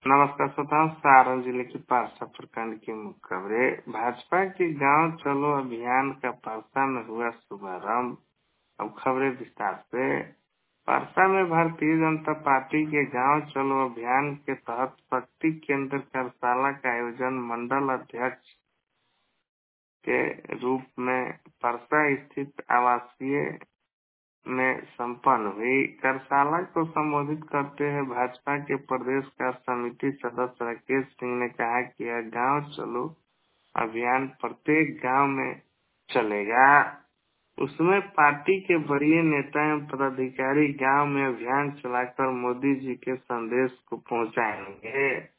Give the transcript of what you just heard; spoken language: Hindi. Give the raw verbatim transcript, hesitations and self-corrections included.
नमस्कार श्रोताओं, सारण जिले की पारसा प्रखंड की मुख्य खबरें। भाजपा के गांव चलो अभियान का पारसा में हुआ शुभारंभ। अब खबरें विस्तार से। पारसा में भारतीय जनता पार्टी के गांव चलो अभियान के तहत शक्ति केंद्र कार्यशाला का आयोजन मंडल अध्यक्ष के रूप में पारसा स्थित आवासीय में संपन्न हुई। कार्यशाला को संबोधित करते हुए भाजपा के प्रदेश का समिति सदस्य राकेश सिंह ने कहा कि यह गांव चलो अभियान प्रत्येक गांव में चलेगा। उसमें पार्टी के वरीय नेता एवं पदाधिकारी गांव में अभियान चलाकर मोदी जी के संदेश को पहुंचाएंगे।